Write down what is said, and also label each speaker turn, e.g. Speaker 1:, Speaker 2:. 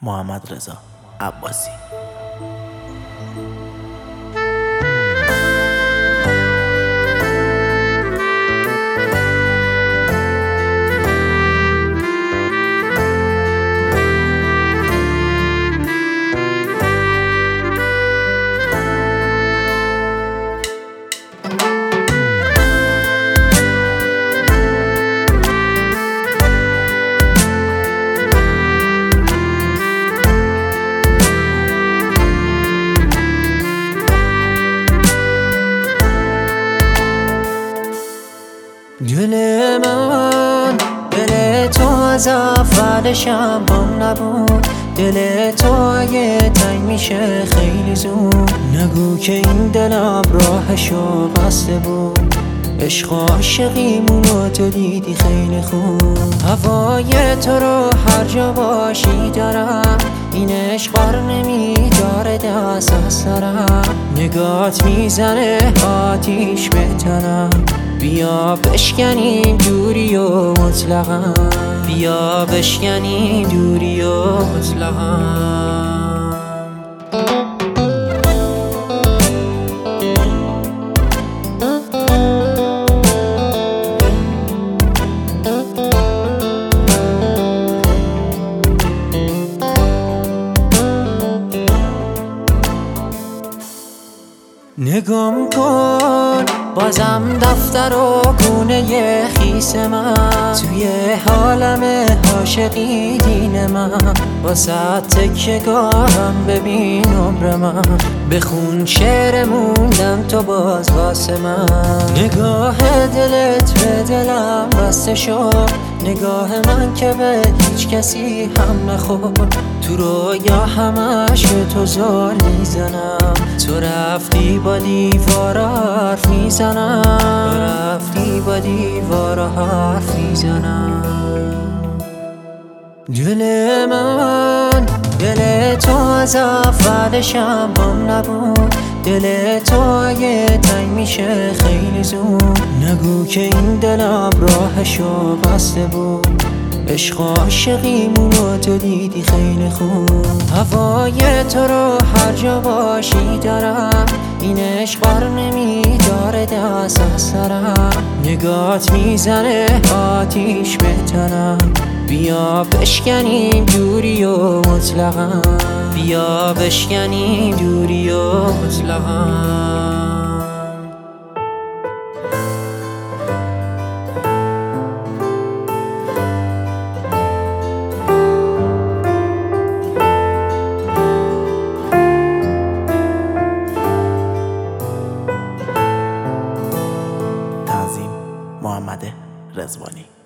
Speaker 1: محمدرضا عباسی.
Speaker 2: دل من دل تو از اولشم بام نبود. دل تو اگه تنگ میشه خیلی زود نگو که این دلم راهشو بسته بود. عشق عاشقیمونو تو دیدی خیلی خوب. هوای تو رو هر جا باشی دارم. این عشق بر نمیداره دست از سرم. نگات میزنه آتیش به تنم. بیا بشکنیم دوری و مطلقا. بیا بشکنیم دوری و مطلقا. نگام کن بازم دفتر و گونه خیس من. توی حالم عاشقی دین من. واسه تکیه‌گاهم ببین عمر من. بخون شعر موندم تو باز واسه من. نگاه دلت به دلم بسته شد. نگاه من که به هیچ کسی هم نخورد. تو رویا همش به تو زار میزنم. تو رفتی با دیوارا حرف میزنم. رفتی با دیوارا حرف میزنم. دل من دل تو از اولشم بام نبود. دل تو اگه تنگ میشه خیلی زود نگو که این دلم راهشو بسته بود. عشق عاشقیمونو تو دیدی خیلی خوب. هوای تو رو هر جا باشی دارم. این عشق بر نمیداره دست از سرم. نگات میزنه آتیش به تنم. بیا بشکنیم دوری و مطلقا. بیا بشکنیم دوری و مطلقا.
Speaker 1: محمد رضوانی.